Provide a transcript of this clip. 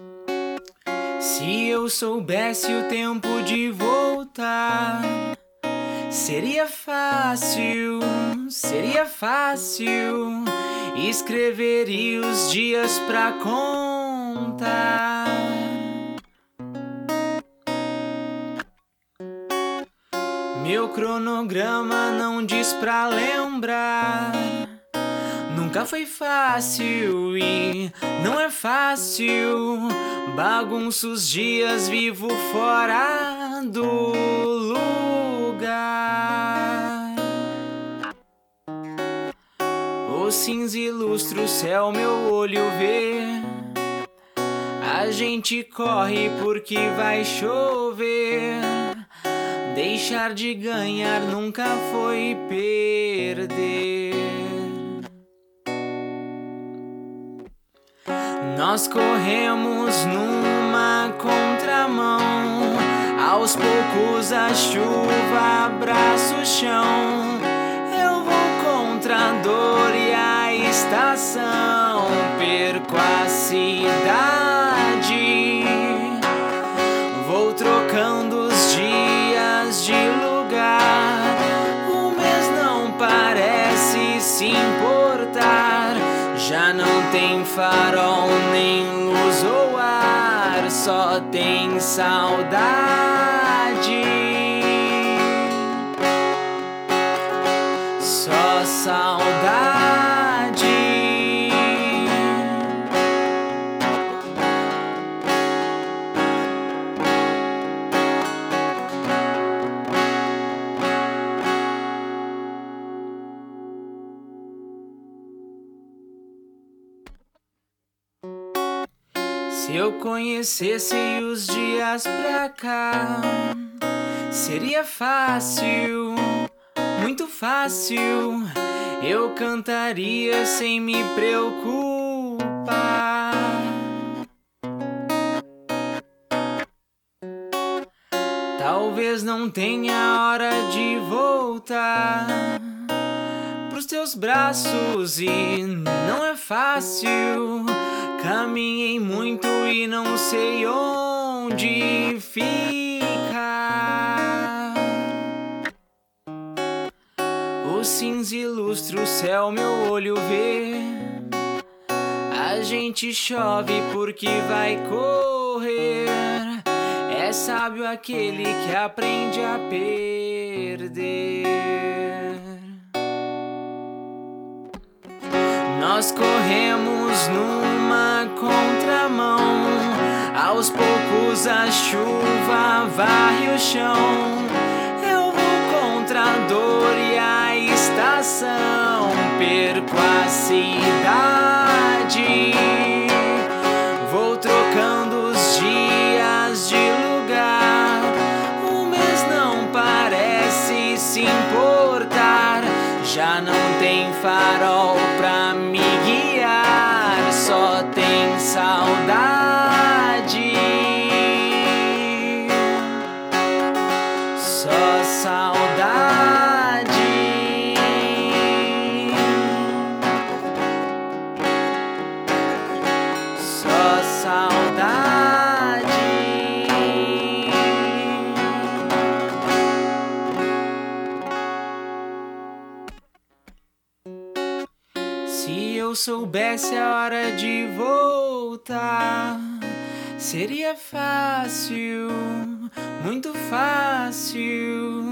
Se eu soubesse o tempo de voltar, seria fácil escreveria os dias pra contar. Meu cronograma não diz pra lembrar. Nunca foi fácil e não é fácil. Bagunço os dias, vivo fora do lugar. O cinza ilustra o céu, meu olho vê. A gente corre porque vai chover. Deixar de ganhar nunca foi perder. Nós corremos numa contramão. Aos poucos a chuva abraça o chão. Eu vou contra a dor e a estação. Perco a cidade. Vou trocando os dias de lugar. O mês não parece se importar. Já não tem farol, nem luz ou ar, só tem saudade. Só saudade. Se eu conhecesse os dias pra cá, seria fácil, muito fácil. Eu cantaria sem me preocupar. Talvez não tenha hora de voltar pros teus braços e não é fácil. Caminhei muito e não sei onde ficar. O cinza ilustra o céu, meu olho vê. A gente chove porque vai correr. É sábio aquele que aprende a perder. Nós corremos numa contramão. Aos poucos a chuva varre o chão. Eu vou contra a dor e a estação. Perco a cidade. Vou trocando os dias de lugar. O mês não parece se importar. Já não tem farol pra me guiar, só tem saudade. Só saudade. Só saudade. Se eu soubesse a hora de voltar, seria fácil, muito fácil.